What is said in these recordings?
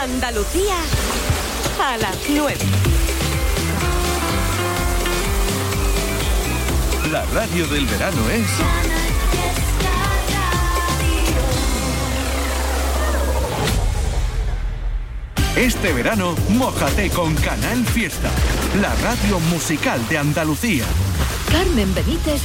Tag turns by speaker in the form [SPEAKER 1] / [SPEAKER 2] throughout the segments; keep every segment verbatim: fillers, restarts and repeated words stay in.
[SPEAKER 1] Andalucía a las nueve.
[SPEAKER 2] La radio del verano es... Este verano, mójate con Canal Fiesta, la radio musical de Andalucía.
[SPEAKER 3] Carmen Benítez.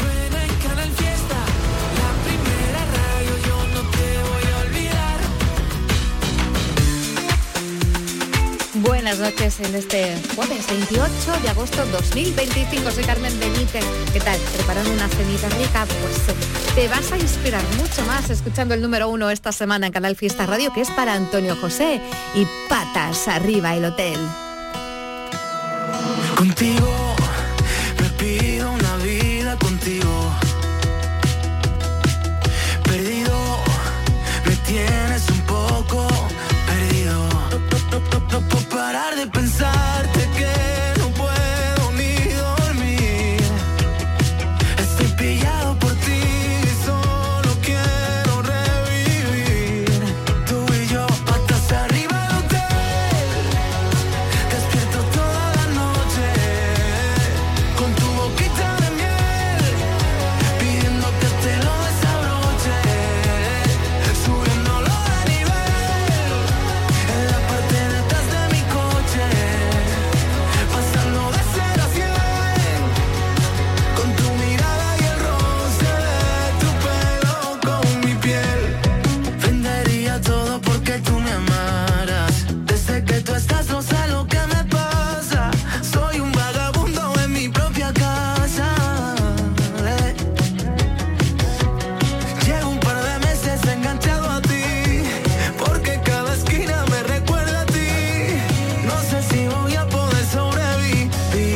[SPEAKER 3] Buenas noches en este jueves veintiocho de agosto dos mil veinticinco. Soy Carmen Benítez. ¿Qué tal? ¿Preparando una cenita rica? Pues eh, te vas a inspirar mucho más escuchando el número uno esta semana en Canal Fiesta Radio, que es para Antonio José y Patas Arriba el Hotel.
[SPEAKER 4] Contigo me pido una vida contigo. Perdido, me tienes un poco perdido. No puedo parar de pensarte que no puedo ni dormir. Estoy pillado por ti, solo quiero revivir. Tú y yo, patas arriba del hotel, despierto toda la noche, con tu boquita de miel, pidiendo que te lo desabroche, subiéndolo de nivel, en la parte de atrás de mi coche, pasando de cero a cien, con tu mirada y el roce de tu pelo con mi piel. Vendería todo porque tú me amaras. Desde que tú estás no sé lo que me pasa. Soy un vagabundo en mi propia casa. Eh. Llevo un par de meses enganchado a ti, porque cada esquina me recuerda a ti. No sé si voy a poder sobrevivir.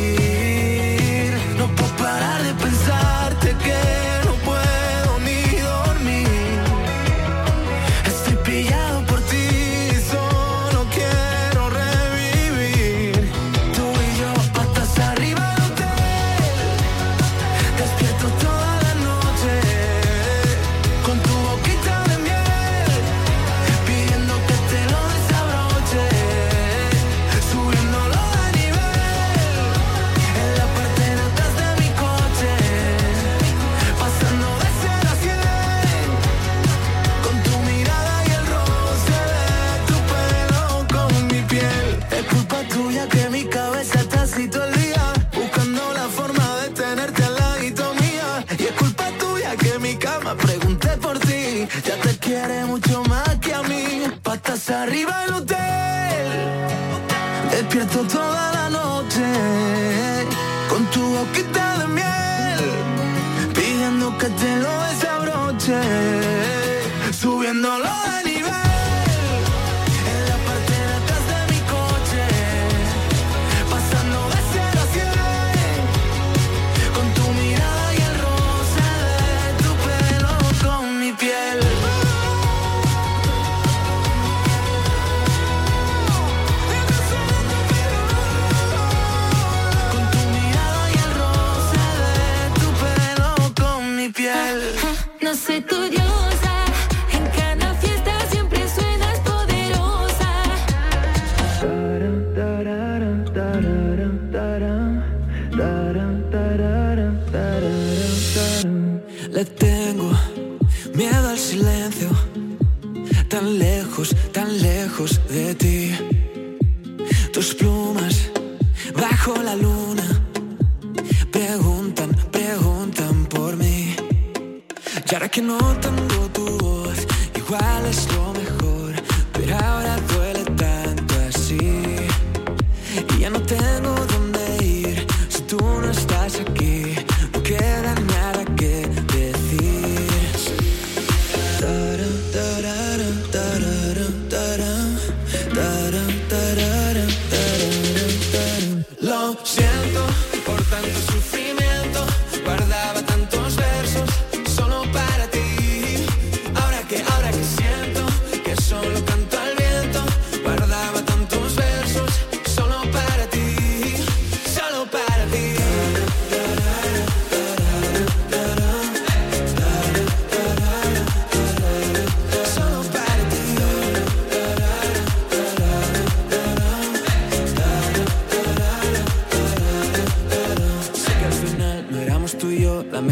[SPEAKER 4] No puedo parar de pensarte que no puedo ni dormir. Estoy pillado por ti, solo quiero revivir. Tú y yo, patas arriba del hotel, despierto toda la noche, con tu boquita de miel, pidiendo que te lo desabroche, subiéndolo de nivel, en la parte de atrás de mi coche, pasando de cero a cien, con tu mirada y el roce de tu pelo con mi piel. Es culpa tuya que mi cabeza está así todo el día, buscando la forma de tenerte al ladito mía. Y es culpa tuya que mi cama pregunté por ti, ya te quiere mucho más que a mí. Patas arriba del hotel, despierto toda la noche, con tu boquita de miel, pidiendo que te lo desabroche, subiéndolo de nivel, en la parte de atrás de mi coche, pasando de cero a cien, con tu mirada y el roce de tu pelo con mi piel. Con tu mirada y el roce de tu pelo con mi piel.
[SPEAKER 5] No soy tu diosa, en cada fiesta siempre suenas poderosa.
[SPEAKER 4] Le tengo miedo al silencio, tan lejos, tan lejos de ti. Tus plumas bajo la luna preguntan, preguntan por mí. Y ahora que no tengo tu voz, igual es lo mejor, pero ahora duele tanto así. Y ya no tengo dónde ir, si tú no estás aquí, no queda nada que decir. Taran, tararan, tararan, taran, taran, tararan, tararan, taran. Lo siento.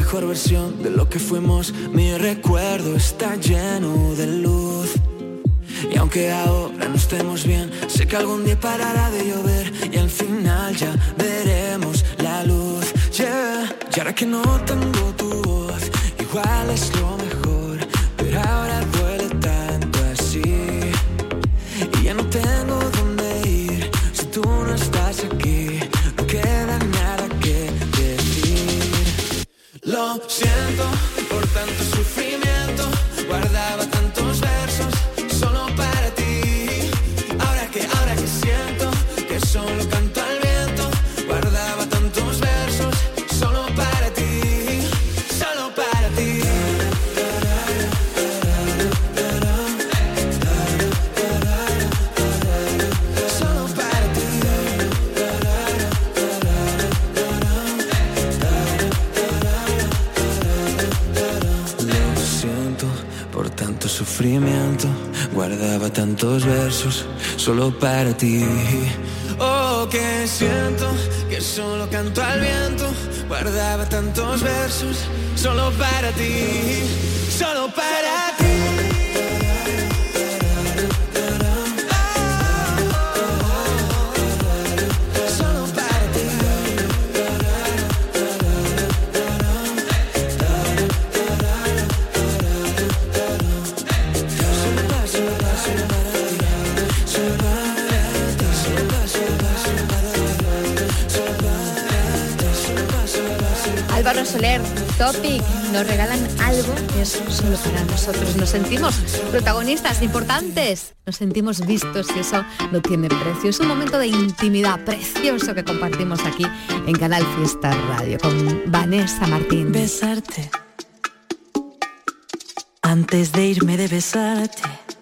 [SPEAKER 4] mejor versión de lo que fuimos. Mi recuerdo está lleno de luz. Y aunque ahora no estemos bien, sé que algún día parará de llover y al final ya veremos la luz. Yeah. Y ahora que no tengo tu voz, igual es lo mejor, pero ahora duele tanto así. Y ya no tengo dónde ir si tú no estás aquí. No queda nada que decir. Lo siento por tanto sufrimiento. Guardaba tantos versos solo para ti. Ahora que, ahora que siento que solo canto al viento. Guardaba tantos versos solo para ti. Solo para ti. Solo para ti. Lo siento por tanto sufrimiento. Guardaba tantos versos solo para ti. Oh, que siento que solo canto al viento. Guardaba tantos versos solo para ti. Solo para ti. Solo para ti.
[SPEAKER 3] Álvaro Soler, Topic, nos regalan algo que es solo para nosotros. Nos sentimos protagonistas importantes, nos sentimos vistos y eso no tiene precio. Es un momento de intimidad precioso que compartimos aquí en Canal Fiesta Radio con Vanessa Martín.
[SPEAKER 6] Besarte, antes de irme de besarte,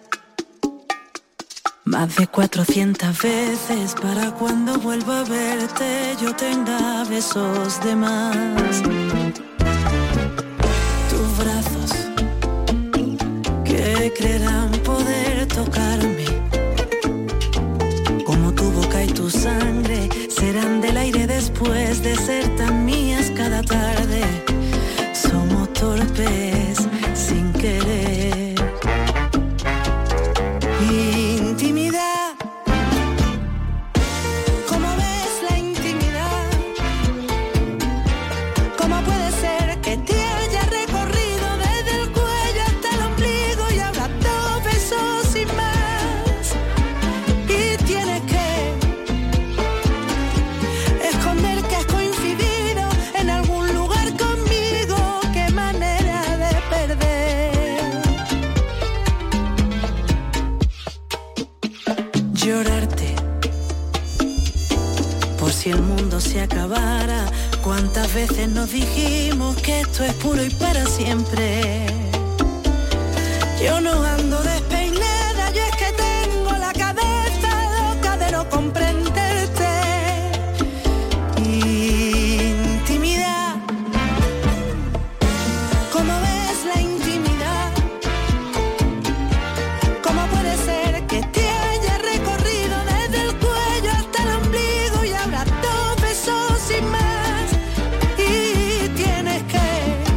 [SPEAKER 6] más de cuatrocientas veces para cuando vuelva a verte yo tenga besos de más. Tus brazos que creerán poder tocarme, como tu boca y tu sangre serán del aire después de ser tan mías cada tarde. Somos torpes sin querer. Intimidad, ¿cómo ves la intimidad? ¿Cómo puede ser que te haya recorrido desde el cuello hasta el ombligo y ahora dos besos sin más? Y tienes que esconder que has coincidido en algún lugar conmigo. Qué manera de perder. Llorarte por si el mundo se acabara. Cuántas veces nos dijimos que esto es puro y para siempre. Yo no ando despeinada, yo es que tengo la cabeza loca de no comprenderte. Intimidad, ¿cómo ves la intimidad? ¿Cómo puede ser que te haya recorrido desde el cuello hasta el ombligo y ahora dos besos sin más? Y tienes que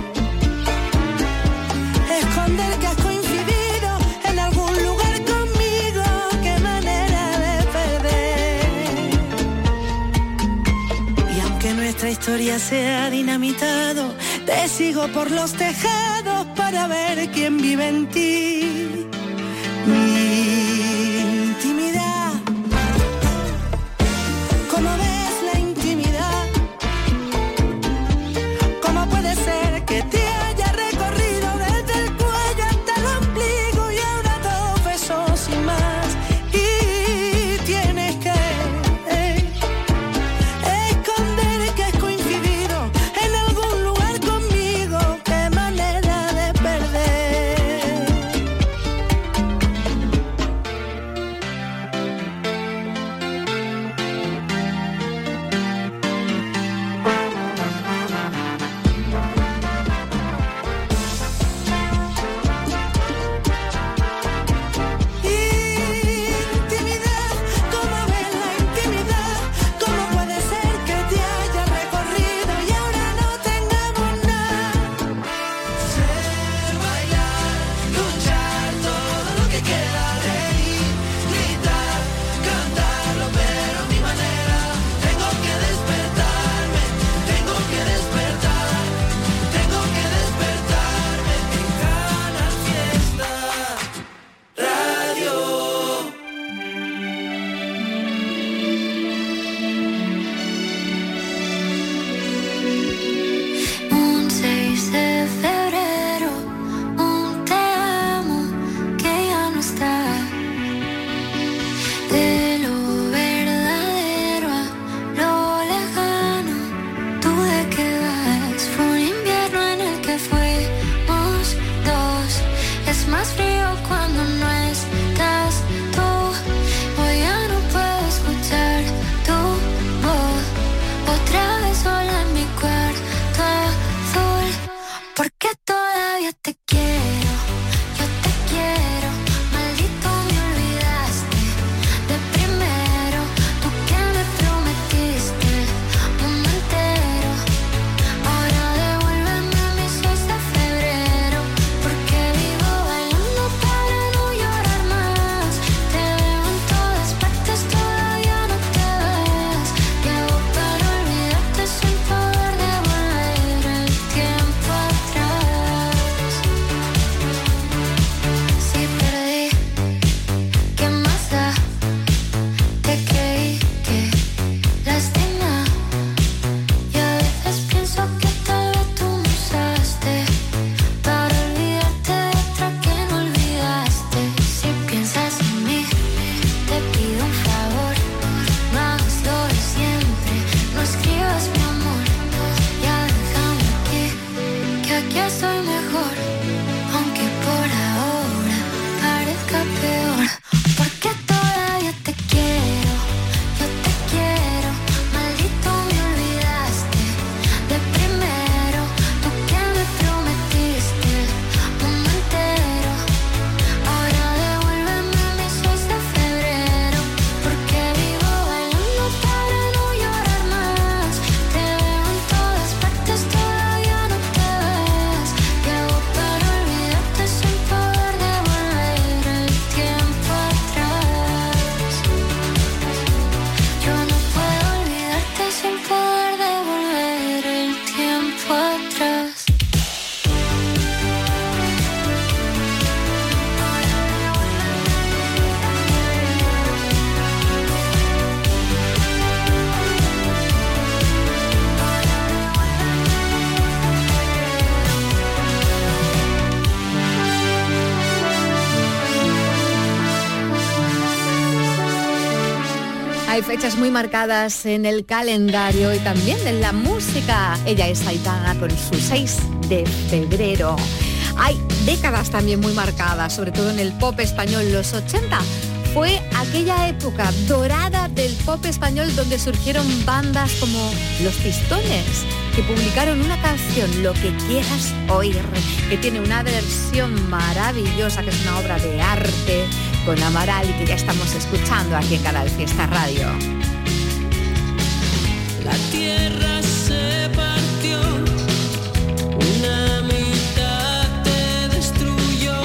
[SPEAKER 6] esconder que has coincidido en algún lugar conmigo. Qué manera de perder. Y aunque nuestra historia se ha dinamitado, te sigo por los tejados para ver quién vive en ti. Mi intimidad, ¿cómo ves la intimidad? ¿Cómo puede ser que te haya recorrido desde el cuello hasta el ombligo y ahora dos besos sin más? Y tienes que eh, esconder que has coincidido en algún lugar conmigo. Qué manera de perder.
[SPEAKER 3] Hay fechas muy marcadas en el calendario y también en la música. Ella es Aitana con su seis de febrero. Hay décadas también muy marcadas, sobre todo en el pop español. Los ochenta fue aquella época dorada del pop español donde surgieron bandas como Los Pistones, que publicaron una canción, Lo que quieras oír, que tiene una versión maravillosa, que es una obra de arte, con Amaral, y que ya estamos escuchando aquí en Canal Fiesta Radio.
[SPEAKER 6] La tierra se partió, una mitad te destruyó,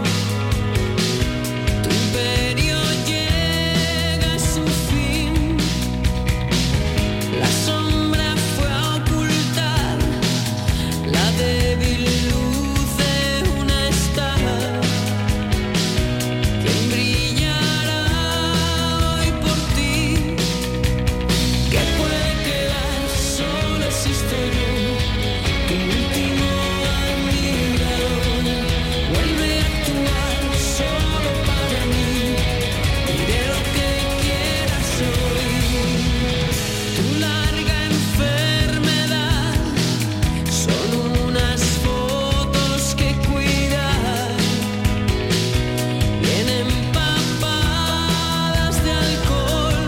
[SPEAKER 6] tu imperio llega a su fin, la sombra fue a ocultar la débil luz de una estada. ¿Quién brillará hoy por ti? ¿Qué puede quedar? Solo existo yo, tu último admirador. Vuelve a actuar solo para mí, diré lo que quieras oír. Tu larga enfermedad son unas fotos que cuidar, bien empapadas de alcohol.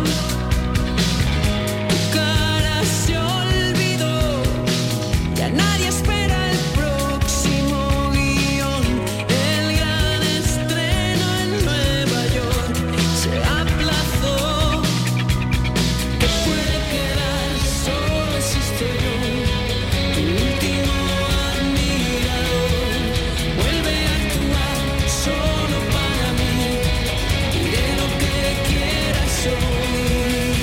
[SPEAKER 6] Tu cara se olvidó, ya nadie espera el próximo guión. El gran estreno en Nueva York se aplazó. ¿Qué puede quedar? Solo existo yo, tu último admirador. Vuelve a actuar solo para mí, diré lo que quieras oír.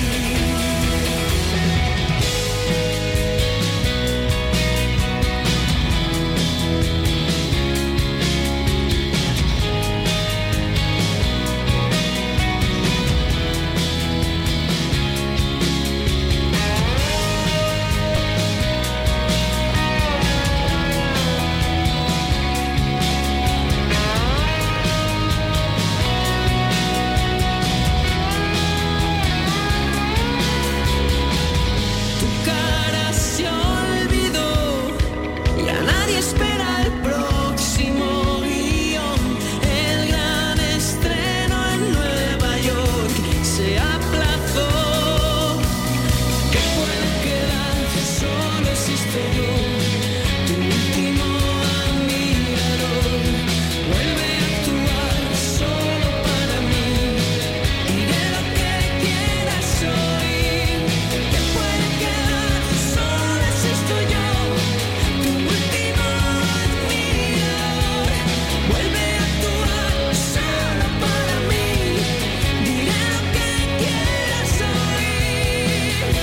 [SPEAKER 6] Tu cara se olvidó, ya nadie espera el próximo guión. El gran estreno en Nueva York se aplazó. ¿Qué puede quedar? Solo existo yo, tu último admirador. Vuelve a actuar solo para mí, diré lo que quieras oír. ¿Qué puede quedar? Solo existo yo, tu último admirador. Vuelve a actuar solo para mí, diré lo que quieras oír.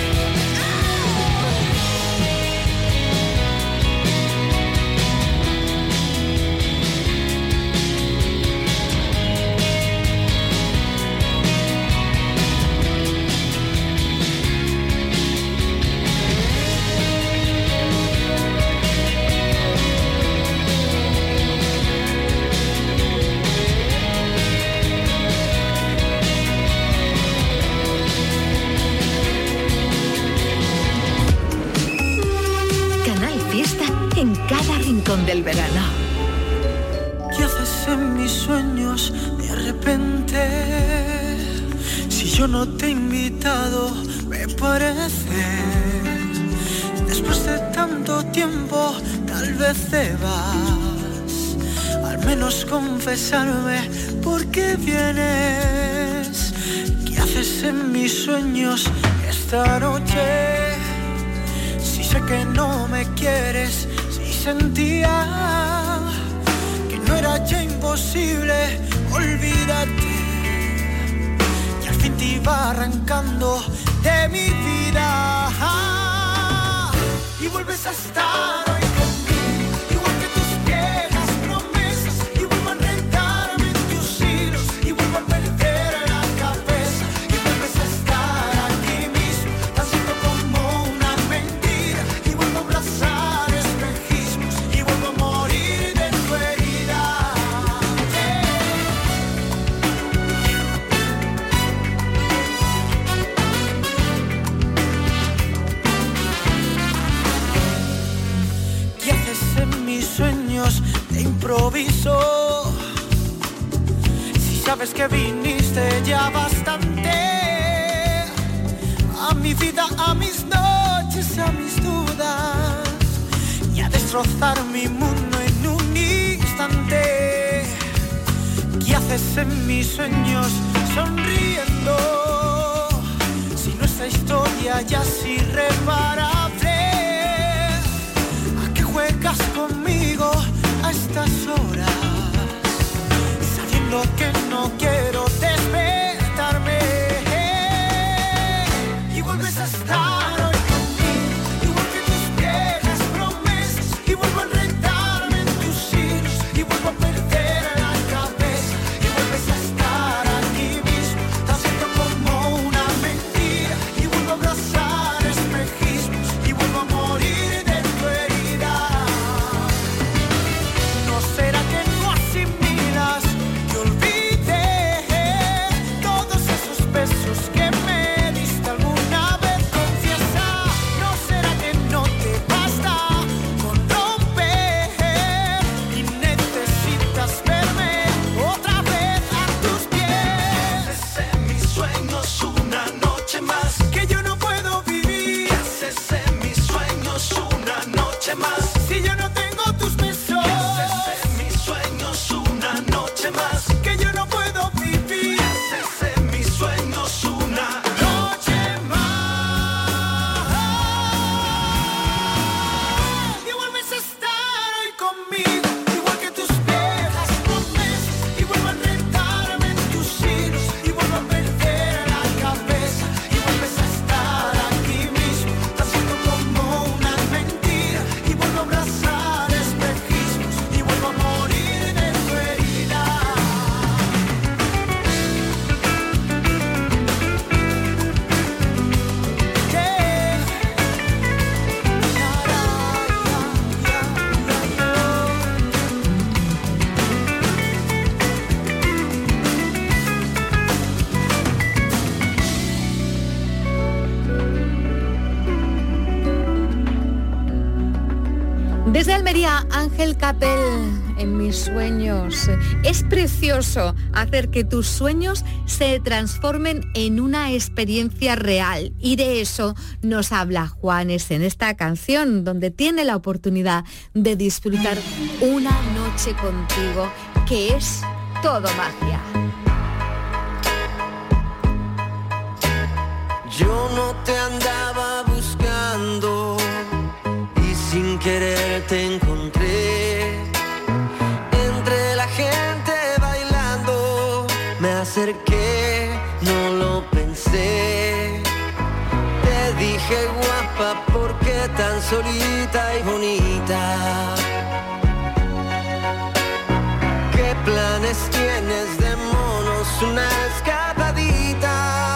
[SPEAKER 1] Canal Fiesta en cada rincón del verano.
[SPEAKER 6] ¿Qué haces en mis sueños de repente? Si yo no te he invitado, me parece. Después de tanto tiempo, tal vez te vas. Al menos confesarme por qué vienes. ¿Qué haces en mis sueños esta noche? Si sé que no me quieres, si sentía que no era ya imposible olvidarte, y al fin te iba arrancando de mi vida, y vuelves a estar hoy conmigo, igual que tus viejas promesas, y vuelvo a enredarme en tus hilos, y vuelvo a perder la cabeza, y vuelves a estar aquí mismo, tan solo como una mentira, y vuelvo a abrazar espejismos, y vuelvo a morir de tu herida. Eh.
[SPEAKER 4] aviso. Si sabes que viniste ya bastante a mi vida, a mis noches, a mis dudas y a destrozar mi mundo en un instante. ¿Qué haces en mis sueños sonriendo? Si nuestra historia ya es irreparable, ¿a qué juegas conmigo a estas horas? Sabiendo que no quiero despertarme y vuelves a estar hoy conmigo, igual que tus viejas promesas, y vuelvo a enredarme en tus hilos y vuelvo a perder la cabeza y vuelves a estar aquí mismo, tan cierto como una mentira, y vuelvo a abrazar espejismos y vuelvo a morir de tu herida. ¿No será que no asimilas que olvidé todos esos besos que me diste alguna vez? Confiesa, ¿no será que no te basta con romper y necesitas verme otra vez a tus pies?
[SPEAKER 7] Haces en mis sueños una noche más,
[SPEAKER 4] Que yo no puedo vivir
[SPEAKER 7] haces en mis sueños una noche más,
[SPEAKER 4] si yo no tengo tus besos.
[SPEAKER 7] haces en mis sueños una noche más,
[SPEAKER 4] Que yo no puedo vivir
[SPEAKER 7] haces en mis sueños una
[SPEAKER 4] noche más. Y vuelves a estar hoy conmigo, igual que tus viejas promesas, y vuelvo a enredarme en tus hilos y vuelvo a perder la cabeza y vuelves a estar aquí mismo, tan cierto como una mentira, y vuelvo a abrazar espejismos y vuelvo a morir de tu herida.
[SPEAKER 3] Desde Almería, Ángel Capel, en mis sueños. Es precioso hacer que tus sueños se transformen en una experiencia real. Y de eso nos habla Juanes en esta canción, donde tiene la oportunidad de disfrutar una noche contigo, que es todo magia.
[SPEAKER 8] Yo no te andaba buscando y sin querer te encontré entre la gente bailando. Me acerqué, no lo pensé. Te dije guapa, ¿por qué tan solita y bonita? ¿Qué planes tienes? Démonos una escapadita,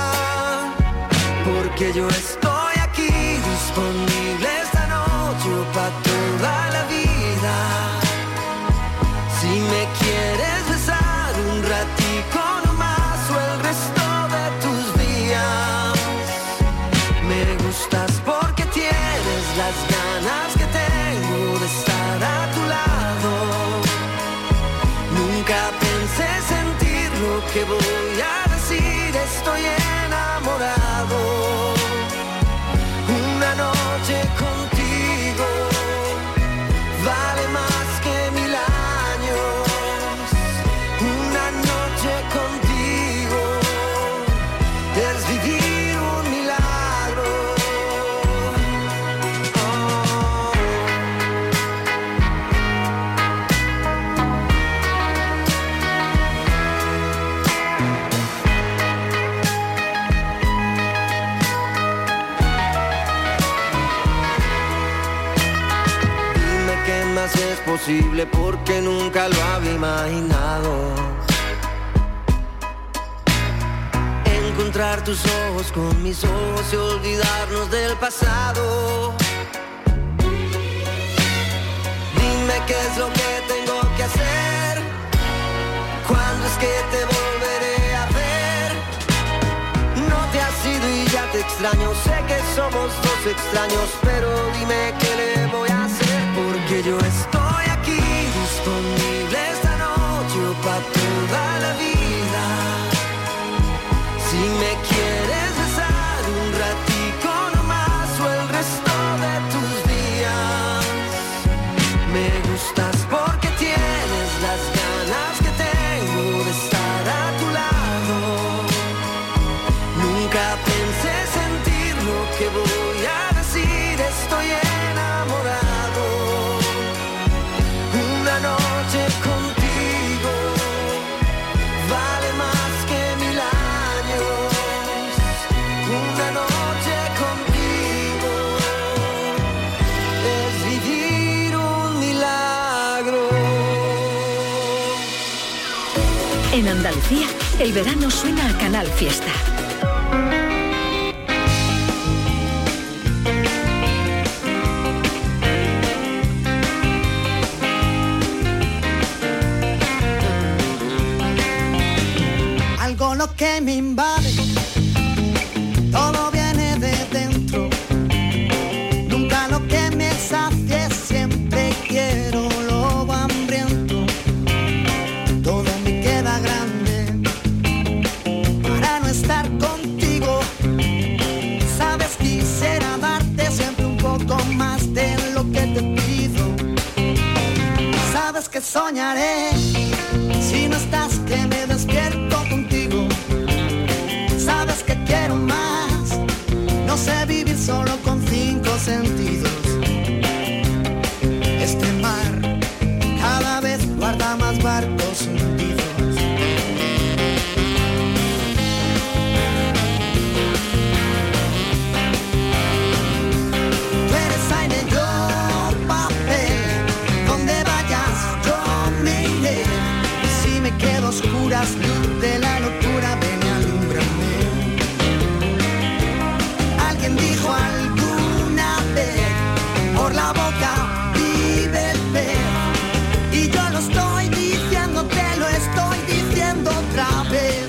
[SPEAKER 8] porque yo estoy aquí disponible esta noche para toda la vida. Si me quieres besar un ratico nomás o el resto de tus días, me gustas porque tienes las ganas que tengo de estar a tu lado. Nunca pensé sentir lo que voy a decir, estoy enamorado. Una noche contigo vale más que mil años. Una noche contigo es vivir un milagro. Oh. Dime qué más es posible porque nunca lo había imaginado. Encontrar tus ojos con mis ojos y olvidarnos del pasado. Dime qué es lo que tengo que hacer, cuándo es que te volveré a ver. No te has ido y ya te extraño, sé que somos dos extraños, pero dime qué le voy a hacer, porque yo estoy aquí disponible. pa' toda la vida. Si me quieres besar un ratico nomás o el resto de tus días, me gustas porque tienes las ganas que tengo de estar a tu lado. Nunca pensé sentir lo que voy a decir, estoy enamorado. Una noche contigo vale más que mil años. Una noche contigo es vivir un milagro.
[SPEAKER 1] En Andalucía, el verano suena a Canal Fiesta.
[SPEAKER 6] Algo lo que me invade, todo viene de dentro. Nunca lo que me sacie, siempre quiero lobo hambriento. Todo me queda grande para no estar contigo. Sabes, quisiera darte siempre un poco más de lo que te pido. Sabes que soñaré si no estás, que me despierto contigo. Sabes que quiero más, no sé vivir solo con cinco sentidos. Este mar cada vez guarda más barcos hundidos. Tú eres aire, yo papel, donde vayas yo me iré. Y si me quedo a oscuras, luz de la locura, ven y alúmbrame. Alguien dijo alguna vez, por la boca vive el pez. Y yo lo estoy diciendo, te lo estoy diciendo otra vez.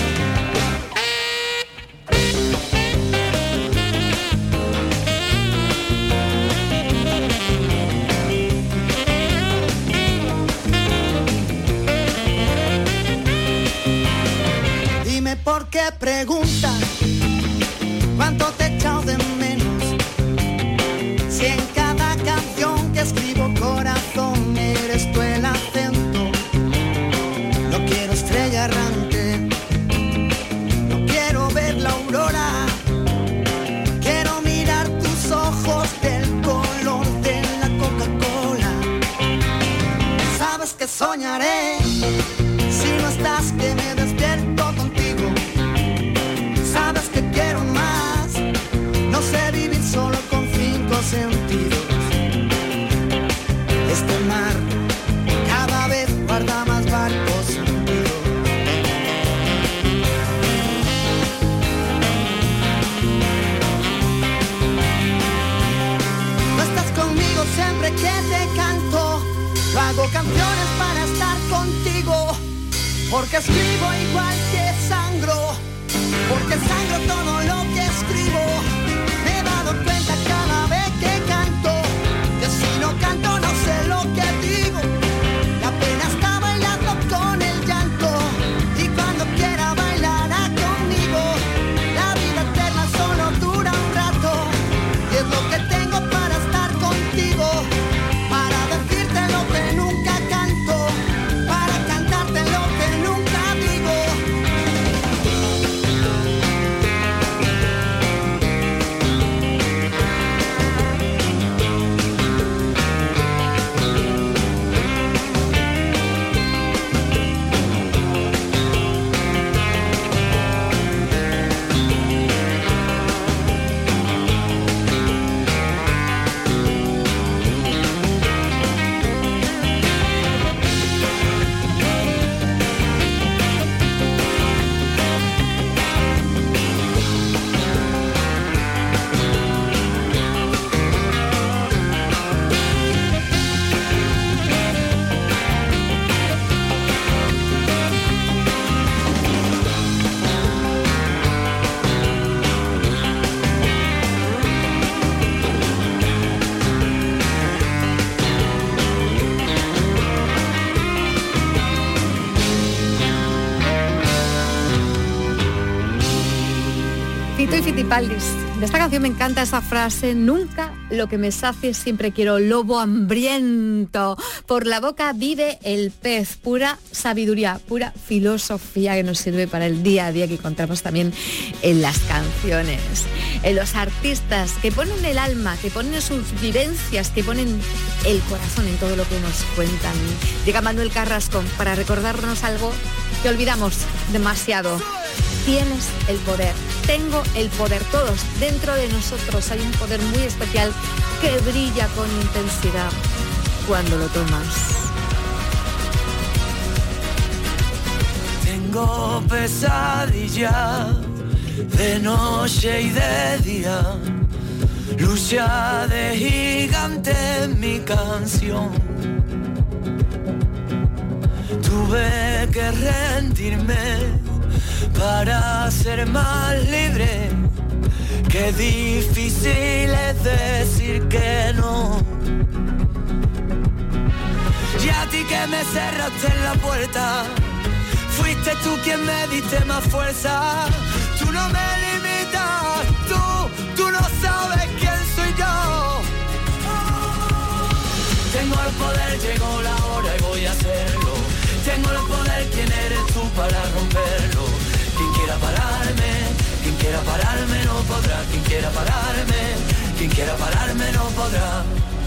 [SPEAKER 6] Dime por qué preguntas cuánto te he echado de menos. Si en cada canción que escribo, corazón, eres tú el acento. No quiero estrella errante, no quiero ver la aurora. Quiero mirar tus ojos del color de la Coca-Cola. Sabes que soñaré si no estás, que me despierto contigo. Sabes que quiero más, no sé vivir solo con cinco sentidos. Este mar cada vez guarda más barcos hundidos. No estás conmigo siempre que te canto. Yo hago canciones para estar contigo, porque escribo igual que sangro, porque sangro todo lo que escribo. Me he dado cuenta cada vez que canto, que si no canto no sé lo que digo. La pena está bailando con el llanto, y cuando quiera bailará conmigo. La vida eterna solo dura un rato, y es lo que tengo para estar contigo, para decirte lo que nunca canto, para cantarte lo que nunca digo.
[SPEAKER 3] Fito y Fitipaldis. De esta canción me encanta esa frase: nunca lo que me sacie, siempre quiero lobo hambriento. Por la boca vive el pez. Pura sabiduría, pura filosofía que nos sirve para el día a día, que encontramos también en las canciones. En los artistas que ponen el alma, que ponen sus vivencias, que ponen el corazón en todo lo que nos cuentan. Llega Manuel Carrasco para recordarnos algo que olvidamos demasiado. Tienes el poder, tengo el poder, todos dentro de nosotros hay un poder muy especial que brilla con intensidad cuando lo tomas.
[SPEAKER 8] Tengo pesadilla de noche y de día, lucha de gigante en mi canción. Tuve que rendirme para ser más libre, qué difícil es decir que no. Y a ti que me cerraste en la puerta, fuiste tú quien me diste más fuerza. Tú no me limitas, tú, tú no sabes quién soy yo. Tengo el poder, llegó la hora y voy a hacerlo. Tengo el poder, ¿quién eres tú para romperlo? Quien quiera pararme, quien quiera pararme no podrá. Quien quiera pararme, quien quiera pararme no podrá.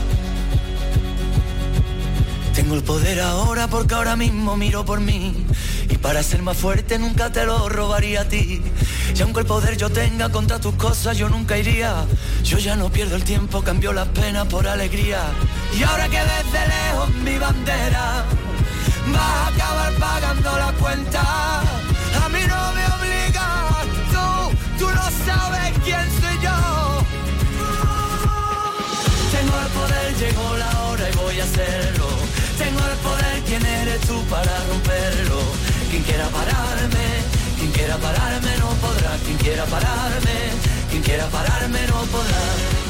[SPEAKER 8] Tengo el poder ahora porque ahora mismo miro por mí. Y para ser más fuerte nunca te lo robaría a ti. Y aunque el poder yo tenga contra tus cosas yo nunca iría. Yo ya no pierdo el tiempo, cambio las penas por alegría. Y ahora que desde lejos mi bandera vas a acabar pagando la cuenta. A mí no me obligas, tú, tú no sabes quién soy yo. Tengo el poder, llegó la hora y voy a hacerlo. Tengo el poder, ¿quién eres tú para romperlo? Quien quiera pararme, quien quiera pararme no podrá. Quien quiera pararme, quien quiera pararme no podrá.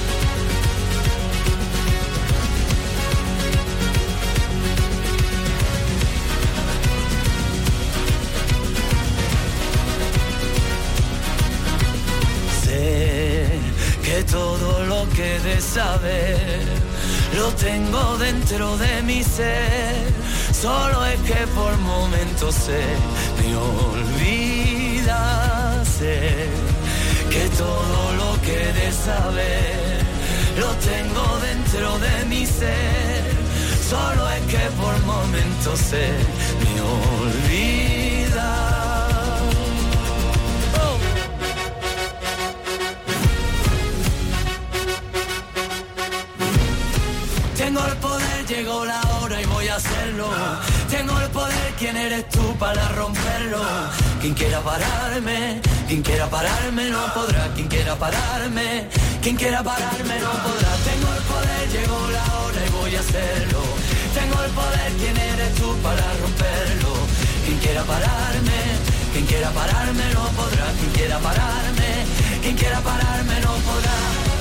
[SPEAKER 8] Que todo lo que de saber lo tengo dentro de mi ser. Solo es que por momentos se me olvida ser. Que todo lo que de saber lo tengo dentro de mi ser. Solo es que por momentos se me olvida. Tengo el poder, llegó la hora y voy a hacerlo. Tengo el poder, ¿quién eres tú para romperlo? Quien quiera pararme, quien quiera pararme no podrá. Quien quiera pararme, quien quiera pararme no podrá. Tengo el poder, llegó la hora y voy a hacerlo. Tengo el poder, ¿quién eres tú para romperlo? Quien quiera pararme, quien quiera pararme no podrá. Quien quiera pararme, quien quiera pararme no podrá.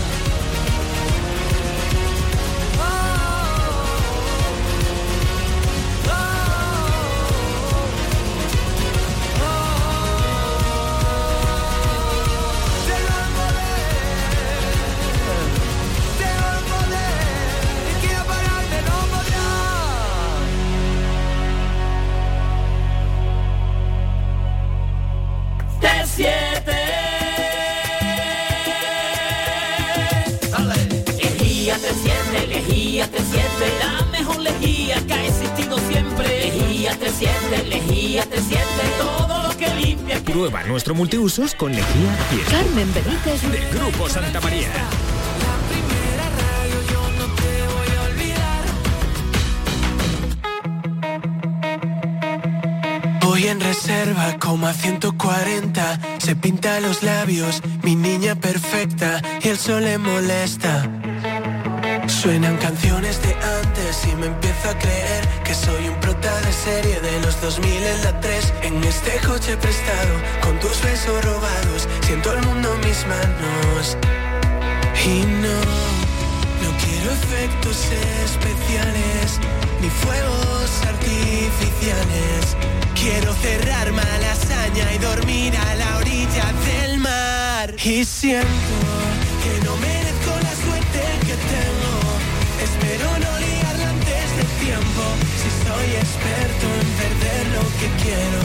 [SPEAKER 9] Lejía T siete, la mejor lejía que ha existido siempre. Lejía T siete, Lejía T siete, todo lo que limpia.
[SPEAKER 10] Prueba nuestro multiusos con Lejía Fiesta.
[SPEAKER 3] Carmen Benítez
[SPEAKER 10] de Grupo Santa María.
[SPEAKER 4] La primera radio, yo no te voy a olvidar. Voy en reserva como a ciento cuarenta. Se pinta los labios, mi niña perfecta, y el sol le molesta. Suenan canciones de antes y me empiezo a creer que soy un prota de serie de los dos mil en la tres. En este coche prestado, con tus besos robados, siento el mundo en mis manos. Y no, no quiero efectos especiales, ni fuegos artificiales. Quiero cerrar Malasaña y dormir a la orilla del mar.
[SPEAKER 8] olvidar. Y siento que no merezco la suerte que tengo. Espero no liarla antes del tiempo. Si soy experto en perder lo que quiero.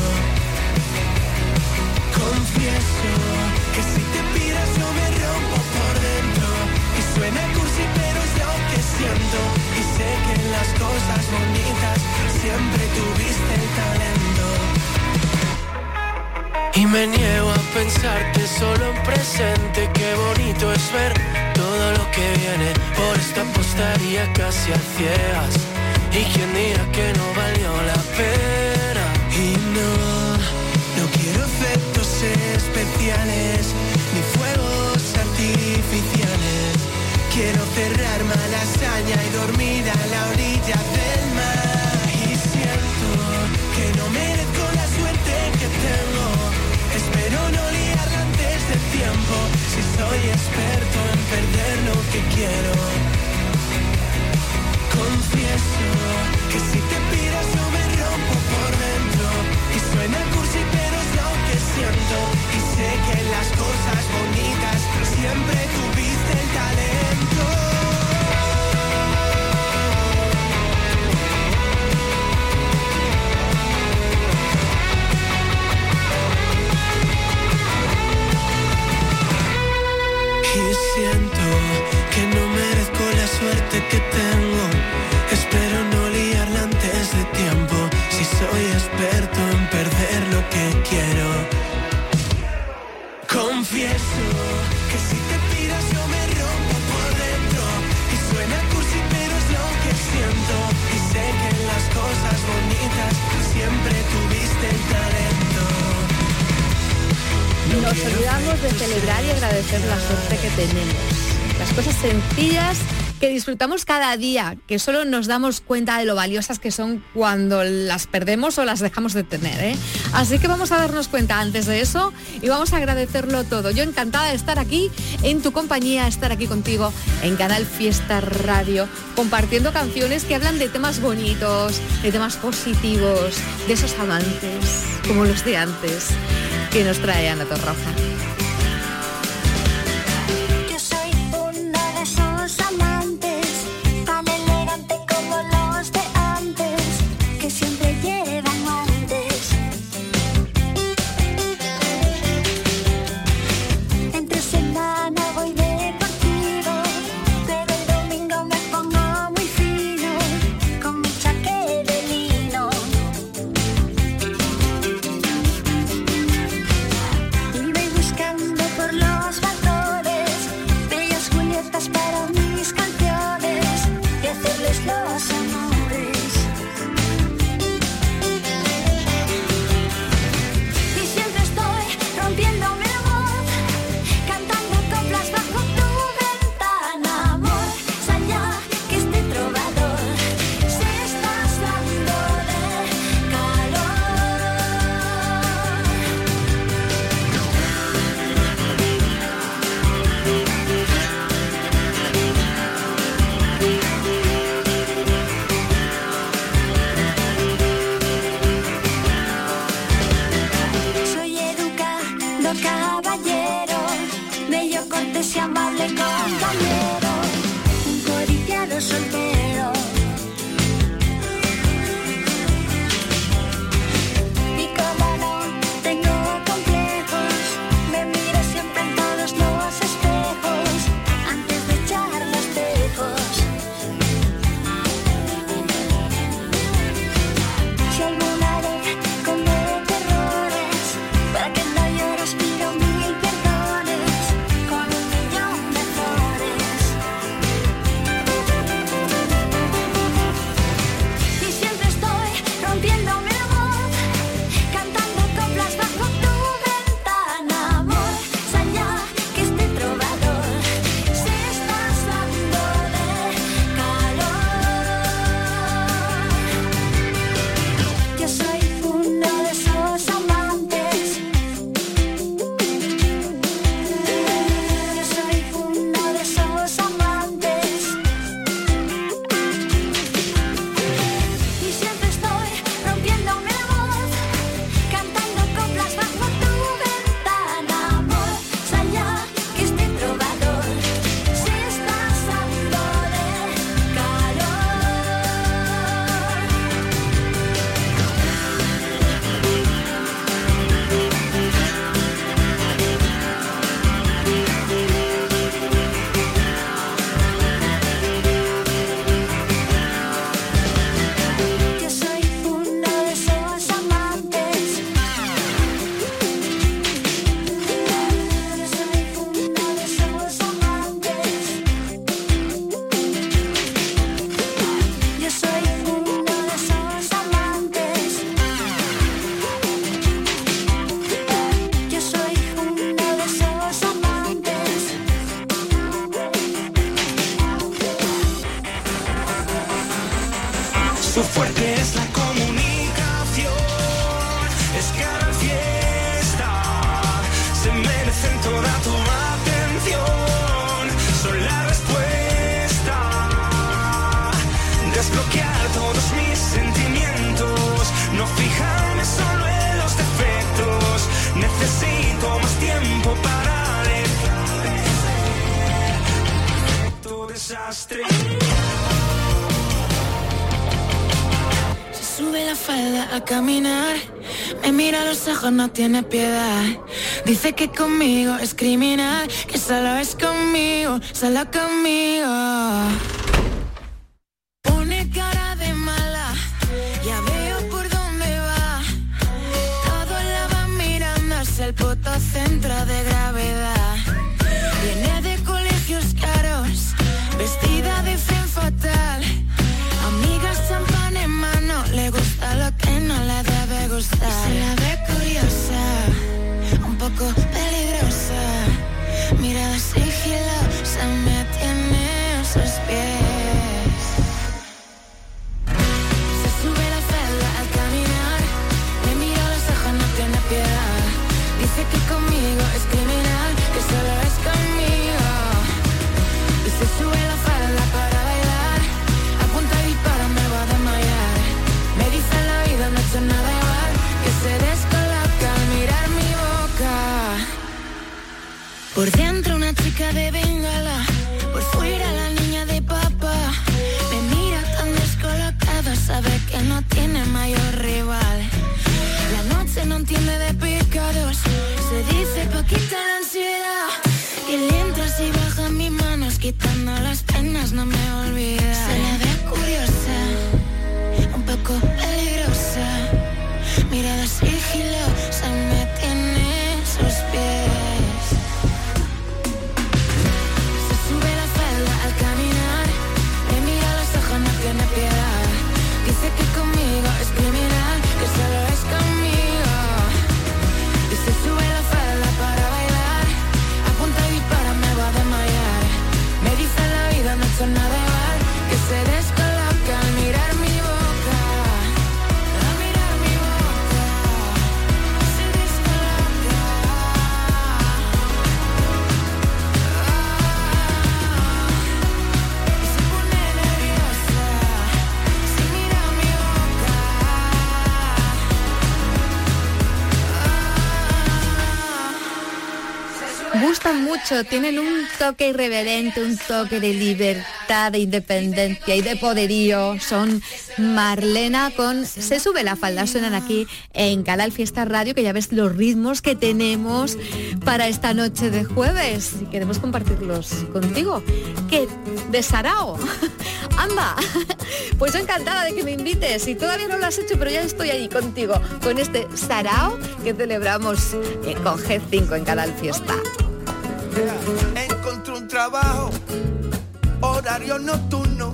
[SPEAKER 8] Confieso que si te piras yo me rompo por dentro. Y suena cursi pero es lo que siento. Y sé que en las cosas bonitas siempre tuviste el talento. Y me niego a pensarte solo en presente. Qué bonito es ver todo lo que viene. Por esta apostaría casi a ciegas. Y quien diga que no valió la pena. Y no, no quiero efectos especiales ni fuegos artificiales. Quiero cerrar malasaña y dormir a la orilla del mar. Y siento que no merezco la suerte que tengo. Espero no liarla antes del tiempo. Si soy experto en perder lo que quiero. Confieso que si te piras yo me rompo por dentro. Y suena cursi pero es lo que siento. Y sé que en las cosas bonitas siempre tuviste el talento. Y siento que no merezco la suerte que tengo. Espero no liarla antes de tiempo. Si soy experto en perder lo que quiero. Confieso que si te piras yo me rompo por dentro. Y suena cursi pero es lo que siento. Y sé que en las cosas bonitas siempre tuviste el talento.
[SPEAKER 3] Nos olvidamos de celebrar y agradecer la suerte que tenemos. Las cosas sencillas que disfrutamos cada día, que solo nos damos cuenta de lo valiosas que son cuando las perdemos o las dejamos de tener, ¿eh? Así que vamos a darnos cuenta antes de eso y vamos a agradecerlo todo. Yo encantada de estar aquí en tu compañía, estar aquí contigo en Canal Fiesta Radio, compartiendo canciones que hablan de temas bonitos, de temas positivos, de esos amantes, como los de antes, que nos trae Ana Torroja.
[SPEAKER 5] Para que no llores pido mil perdones con un millón de flores.
[SPEAKER 7] desastre.
[SPEAKER 6] Se sube la falda a caminar, me mira a los ojos, no tiene piedad. Dice que conmigo es criminal, que solo es conmigo, solo conmigo. Pone cara de mala, ya veo por dónde va. Todos la van mirando, es el puto centro de gravedad. Viene de colegios caros, vestida de femme fatal. Amigas, champán en mano, le gusta lo que no le debe gustar. Y se la ve curiosa, un poco peligrosa, mirada sigilosa me tiene a sus pies. Se sube la falda al caminar, me mira a los ojos, no tiene piedad. Dice que conmigo es criminal, que solo es conmigo. Y se sube la falda para bailar, apunta y dispara, me va a desmayar. Me dice la vida, no he hecho nada igual, que se descoloca al mirar mi boca. Por dentro una chica de bengala, por fuera la niña de papá. Me mira tan descolocada, sabe que no tiene mayor rival. La noche no entiende de pícaros, se dice pa' quitar la ansiedad. Y le entras y baja mis manos, quitando las penas, no me olvida. Se la ve curiosa, un poco peligrosa, mirada sigilosa me tiene a sus pies. Se sube la falda al caminar, me mira a los ojos, no tiene piedad. Dice que conmigo es criminal, que solo es conmigo. Y se sube la falda para bailar, apunta y dispara, me va a desmayar. Me dice la vida, no he hecho nada igual, que se descoloca al mirar mi boca. Al mirar mi boca, se descoloca. Y se pone nerviosa si mira mi boca.
[SPEAKER 3] Gustan mucho, tienen un toque irreverente, un toque de libertad, de independencia y de poderío. Son Marlena con Se sube la falda, suenan aquí en Canal Fiesta Radio, que ya ves los ritmos que tenemos para esta noche de jueves y queremos compartirlos contigo. ¿Qué? ¿De Sarao? ¡Anda! Pues yo encantada de que me invites, y todavía no lo has hecho, pero ya estoy ahí contigo con este Sarao que celebramos eh, con G cinco en Canal Fiesta.
[SPEAKER 11] Encontré un trabajo, horario nocturno,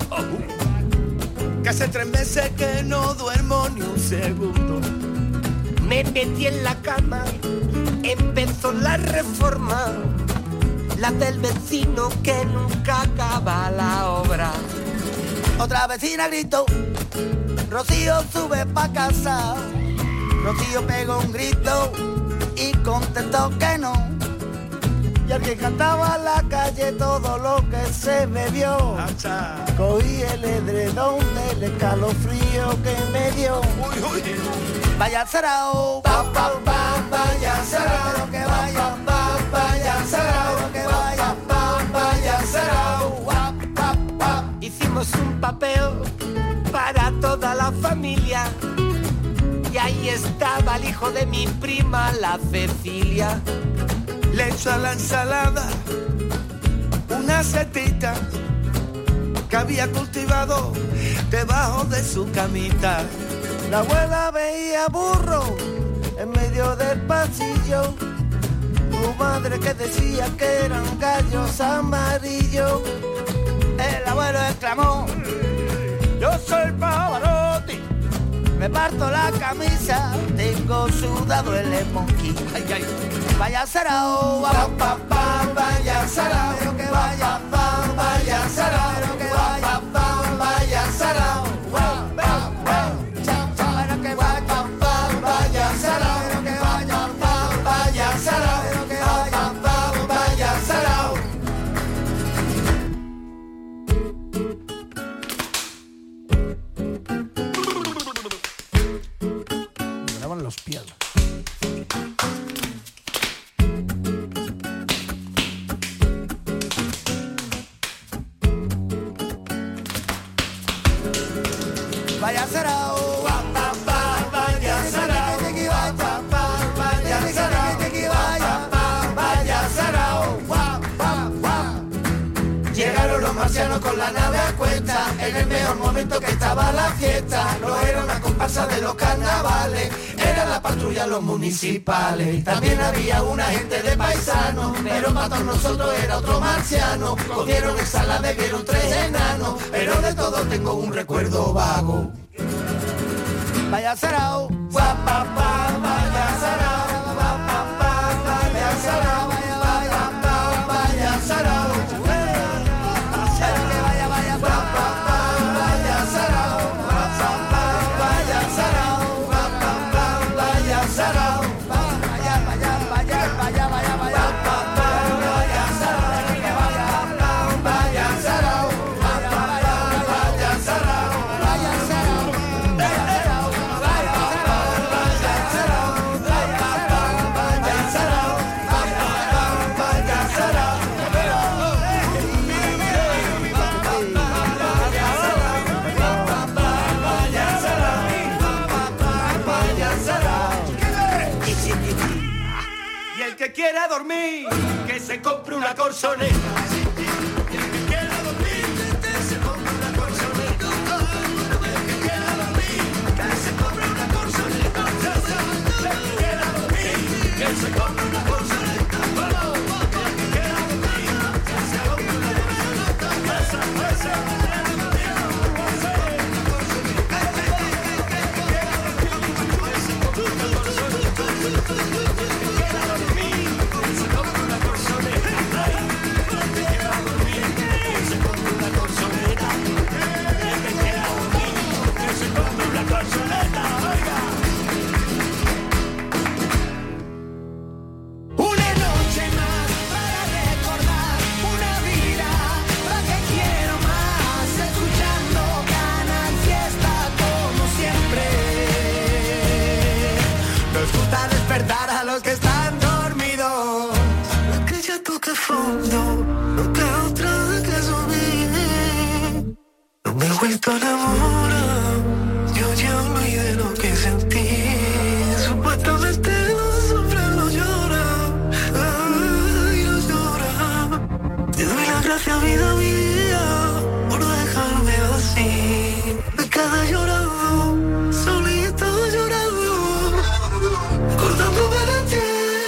[SPEAKER 11] que hace tres meses que no duermo ni un segundo. Me metí en la cama, empezó la reforma, la del vecino que nunca acaba la obra. Otra vecina gritó, Rocío sube pa' casa. Rocío pegó un grito y contestó que no. Y al que cantaba en la calle todo lo que se bebió, cogí el edredón del escalofrío que me dio. Uy, uy. Vaya Sarao, pa, pa, pa, vaya Sarao, que vaya, pa, vaya Sarao, que vaya, pa, vaya Sarao, pa, pa, pa. Hicimos un papeo para toda la familia, y ahí estaba el hijo de mi prima, la Cecilia. Le echo a la ensalada una setita que había cultivado debajo de su camita. La abuela veía burro en medio del pasillo, tu madre que decía que eran gallos amarillos. El abuelo exclamó, yo soy Pavarotti, me parto la camisa, tengo sudado el esmonquí. Ay, ay. Vaya Sarao, pa, pa, pa, vaya Sarao, que vaya, pa, vaya Sarao, que vaya, pa, vaya Sarao, pa, pa, pa, para que vaya, pa, vaya Sarao, que vaya, pa, vaya Sarao, que vaya, pa, vaya Sarao. Me daban los pies. vaya sarao, pa, pa, pa, vaya sarao, pa, pa, vaya sarao, pa, pa, vaya sarao, pa, pa, pa. Llegaron los marcianos con la nave a cuesta, en el mejor momento que estaba la fiesta. No era una comparsa de los carnavales, era la patrulla los municipales. También había una gente de paisanos, pero para todos nosotros era otro marciano. Comieron ensalada y vieron tres enanos, pero de todo tengo un recuerdo vago. Vaya sarao, pa, pa, pa, vaya sarao, pa, pa, pa, vaya sarao, vaya, vaya, pa, vaya sarao. Que quiera dormir, que se compre una colchoneta. Que quiera dormir, que se compre una colchoneta. Que quiera dormir, que se compre una colchoneta. Que quiera dormir, que se compre una colchoneta. Que quiera dormir, que se compre una colchoneta. Esa, esa. Que están dormidos. La que ya toca fondo, no queda otra que subir. No me he vuelto a enamorar, yo ya olvidé lo que sentí. Supuestamente no sufre, no llora, ay, no llora. Te doy las gracias, vida mía, por dejarme así. Me quedé llorando, solito llorando, cortando para ti.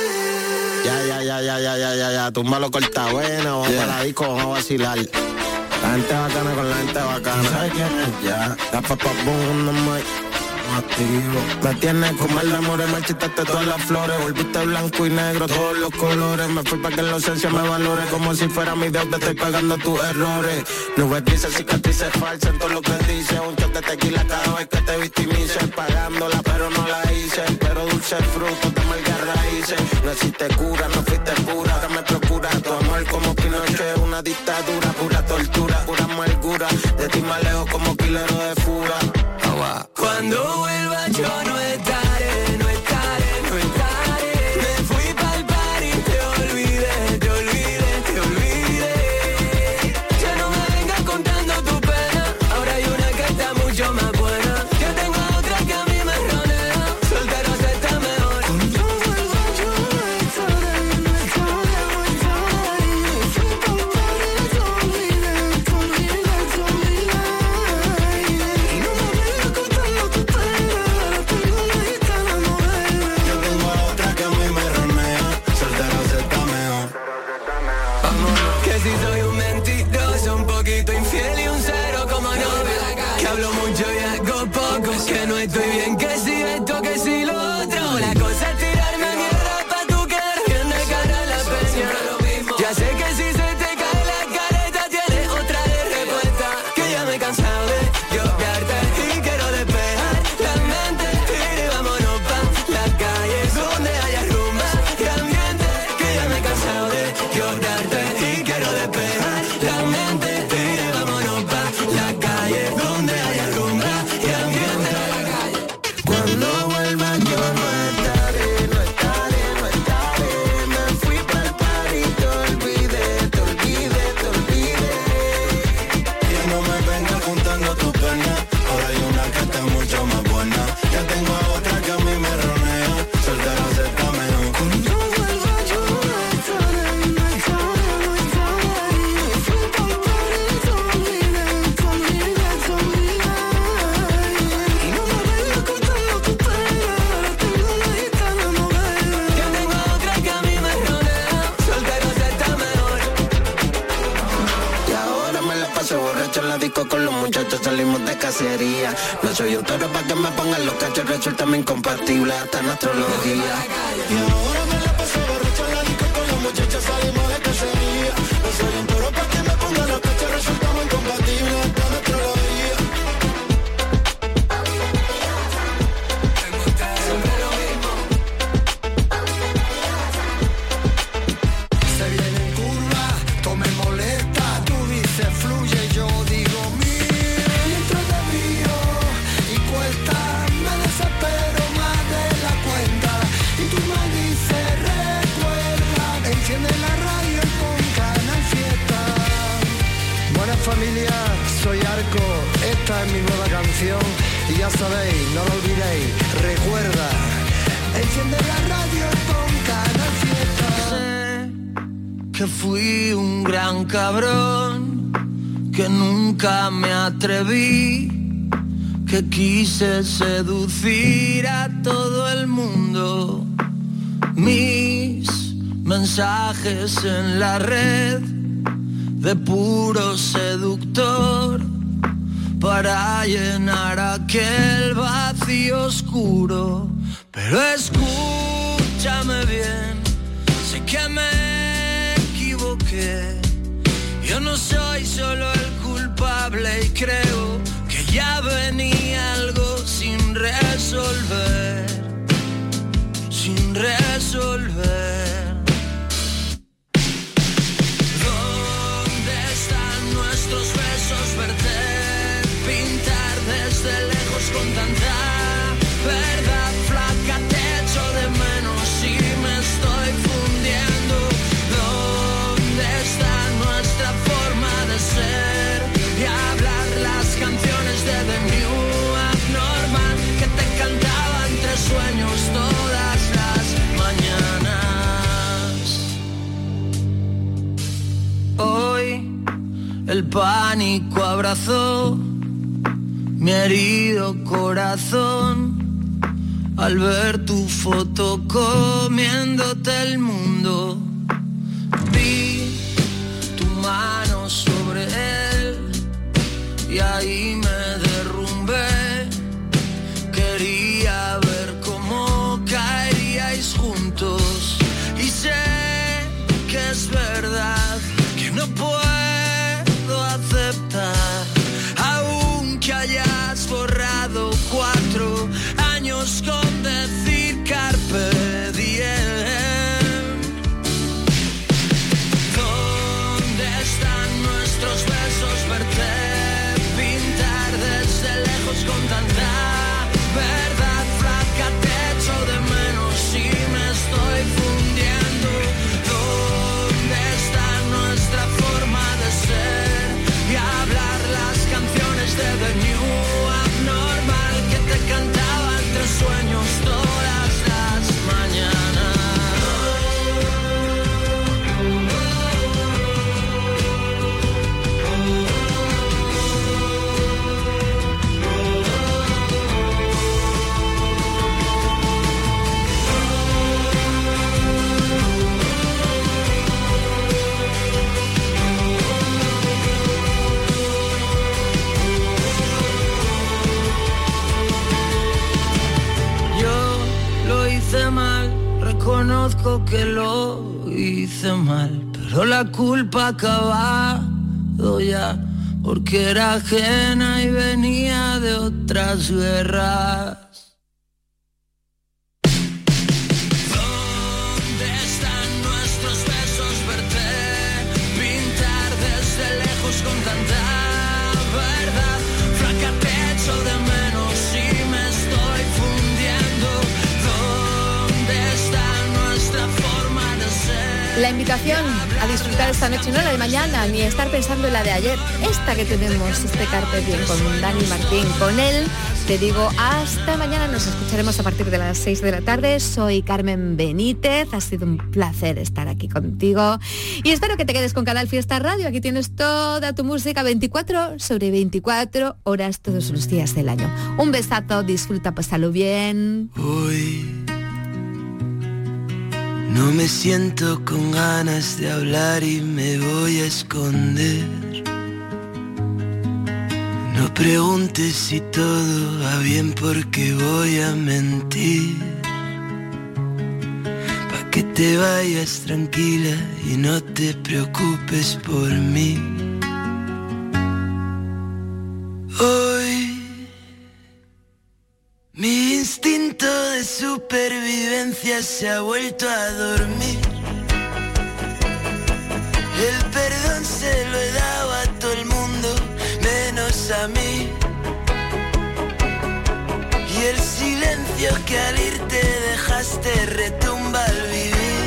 [SPEAKER 12] Ya, ya, ya, ya, ya, ya, ya, túmbalo corta, bueno, vamos yeah. Para la disco, vamos a vacilar. La gente bacana con la gente bacana. ¿Sabes quién es? Ya, la papá boom, no más. Activo. Me tienes como el amor, me chitaste todas las flores. Volviste blanco y negro, todos los colores. Me fui para que la ausencia me valore. Como si fuera mi deuda, estoy pagando tus errores. Nubes grises, cicatrices falsas en todo lo que dices. Un shot de tequila cada vez que te victimices. Pagándola, pero no la hice. Pero dulce fruto, te malgas raíces. No existe cura, no fuiste pura. Ahora me procura tu amor como Pinochet. Una dictadura, pura tortura, pura amargura. De ti me alejo como kilero de fura.
[SPEAKER 8] Cuando vuelva yo no estaré, no estaré, no estaré. Me fui pa'l party, te olvidé, te olvidé, te olvidé. Ya no me vengas contando tu pena, ahora hay una que está mucho más buena. Yo tengo otra que a mí me ronea, soltero se está mejor. Cuando vuelva yo no estaré, no estaré, no estaré. Me fui pa'l party, te olvidé, te olvidé, te olvidé. Y no me vengas contando tu pena, tengo la lista de amores.
[SPEAKER 12] Yo tengo a otra que a mí me ronea, soltero se está mejor.
[SPEAKER 8] Que si soy un mentiroso, un poquito infiel y un cero como no. Que hablo mucho y hago poco, que no estoy bien, que si esto, que si lo otro. La cosa es tirarme mierda pa' tú quedar bien de cara a la peña. Ya sé que si se te cae la careta tienes otra de respuesta. Que ya me he cansado de llorarte y quiero despejar la mente. Y vámonos pa' la calle donde haya rumba y ambiente. Que ya me he cansado de llorarte y quiero despejar la mente. Y vámonos pa' la calle donde haya rumba y ambiente.
[SPEAKER 12] Cuando vuelva yo no estaré, no estaré, no estaré. Me fui pa'l party, te olvidé, borracho en la disco con los muchachos salimos de cacería. No soy un toro para que me pongan los cachos, resultame incompatible hasta en astrología. Y ahora me la paso borracho en la disco con los muchachos salimos de cacería. No soy un toro para que me pongan los cachos, resultame incompatible hasta en astrología.
[SPEAKER 13] Familia, soy Arco, esta es mi nueva canción y ya sabéis, no lo olvidéis, recuerda, enciende la radio con Canal Fiesta.
[SPEAKER 8] Sé que fui un gran cabrón, que nunca me atreví, que quise seducir a todo el mundo. Mis mensajes en la red de puro seductor para llenar aquel vacío oscuro. Pero escúchame bien, sé que me equivoqué. Yo no soy solo el culpable y creo que ya venía algo sin resolver, sin resolver. Nuestros besos, verte, pintar desde lejos con tanta verdad. Flaca, te echo de menos y me estoy fundiendo. ¿Dónde está nuestra forma de ser y hablar las canciones de The New Abnormal que te cantaba entre sueños todas las mañanas? Hoy el pánico abrazó mi herido corazón al ver tu foto comiéndote el mundo. Vi tu mano sobre él y ahí me derrumbé. Quería ver cómo caeríais juntos y sé que es verdad que no puedo aceptar, aunque hayas borrado cuatro años con decir carpe diem. ¿Dónde están nuestros besos? Verte, pintar desde lejos con tanta verdad. Flaca, te echo de menos y me estoy fundiendo. ¿Dónde está nuestra forma de ser y hablar las canciones de The New Abnormal que te cantaba entre sueños todas las mañanas? Hice mal, reconozco que lo hice mal, pero la culpa ha acabado ya, porque era ajena y venía de otras guerras. ¿Dónde están nuestros besos? Verte, pintar desde lejos con tanta verdad. Flaca, te echo de menos y me estoy fundiendo.
[SPEAKER 3] La invitación a disfrutar esta noche, no la de mañana, ni estar pensando en la de ayer, esta que tenemos, este Carpe Diem con Dani Martín. Con él te digo hasta mañana, nos escucharemos a partir de las seis de la tarde. Soy Carmen Benítez, ha sido un placer estar aquí contigo y espero que te quedes con Canal Fiesta Radio. Aquí tienes toda tu música veinticuatro sobre veinticuatro horas todos los días del año. Un besazo, disfruta, pásalo bien.
[SPEAKER 8] Hoy no me siento con ganas de hablar y me voy a esconder. preguntes si todo va bien porque voy a mentir. Pa' que te vayas tranquila y no te preocupes por mí. Hoy mi instinto de supervivencia se ha vuelto a dormir. El perdón se lo he dado a todo el mundo, menos a mí. Y el silencio que al irte dejaste retumba al vivir.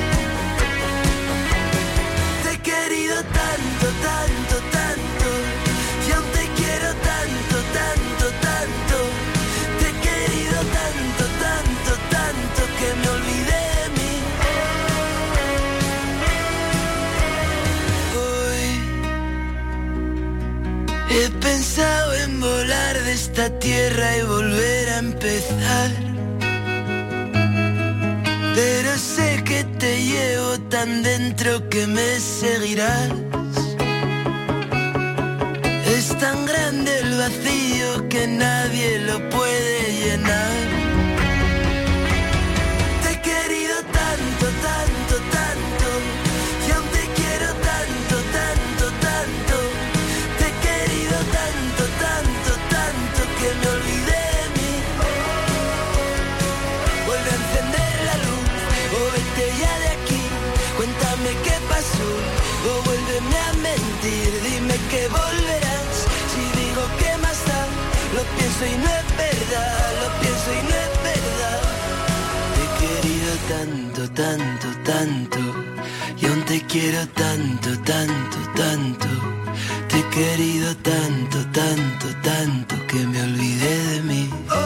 [SPEAKER 8] Te he querido tanto, tanto, tanto, y aún te quiero tanto, tanto, tanto. Te he querido tanto, tanto, tanto, que me olvidé de mí. He pensado en volar de esta tierra y volver a empezar, pero sé que te llevo tan dentro que me seguirás. Es tan grande el vacío que nadie lo puede llenar. Te he querido tanto, tanto, tanto, y aún te quiero tanto, tanto, tanto. Tanto, tanto, tanto que me olvidé de mí. Vuelve a encender la luz o vete ya de aquí. Cuéntame qué pasó o vuélveme a mentir. Dime que volverás. Si digo que más da, lo pienso y no es verdad. Lo pienso y no es verdad. Te he querido tanto, tanto, tanto, y aún te quiero tanto, tanto, tanto. Te he querido tanto, tanto, tanto que me olvidé de mí.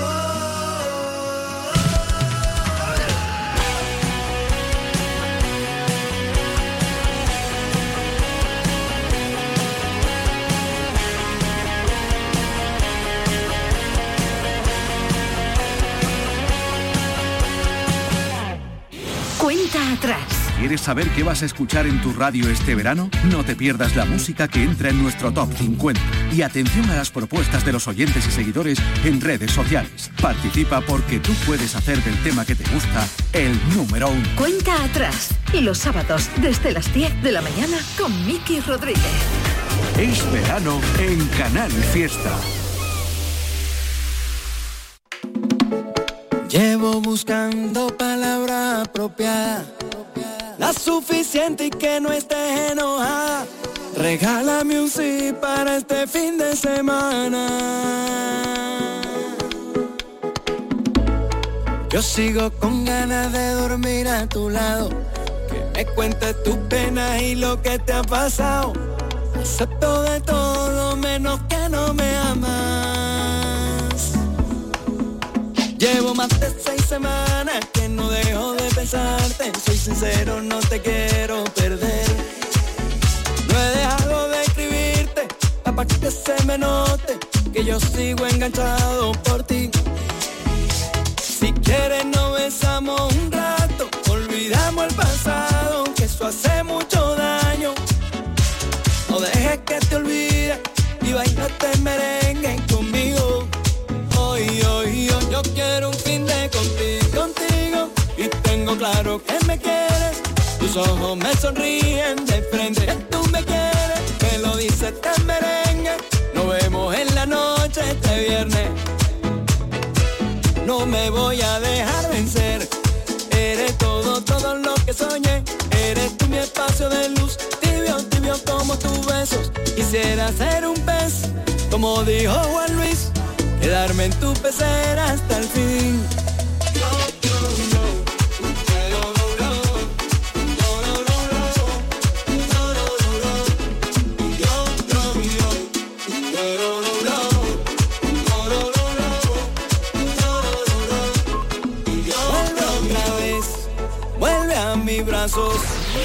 [SPEAKER 1] Cuenta atrás.
[SPEAKER 2] ¿Quieres saber qué vas a escuchar en tu radio este verano? No te pierdas la música que entra en nuestro Top cincuenta. Y atención a las propuestas de los oyentes y seguidores en redes sociales. Participa porque tú puedes hacer del tema que te gusta el número uno.
[SPEAKER 1] Cuenta atrás. Los sábados desde las diez de la mañana con Miki Rodríguez.
[SPEAKER 2] Es verano en Canal Fiesta.
[SPEAKER 8] Llevo buscando palabra apropiada, la suficiente y que no estés enojada. Regálame un sí para este fin de semana. Yo sigo con ganas de dormir a tu lado, que me cuentes tus penas y lo que te ha pasado. Acepto de todo menos que no me amas. Llevo más de seis semanas que no dejo de pensarte. Soy sincero, no te quiero perder. No he dejado de escribirte, para que se me note que yo sigo enganchado por ti. Si quieres nos besamos un rato, olvidamos el pasado, que eso hace mucho daño. No dejes que te olvides y bailate merengue conmigo. Hoy, hoy, hoy, yo quiero un fin de contigo, contigo. Y tengo claro que me quieres. Tus ojos me sonríen de frente. Que tú me quieres, me lo dice este merengue. Nos vemos en la noche este viernes. No me voy a dejar vencer. Eres todo, todo lo que soñé. Eres tú mi espacio de luz. Tibio, tibio como tus besos. Quisiera ser un pez, como dijo Juan Luis, quedarme en tu pecera hasta el fin. Vuelve otra vez, vuelve a mis brazos.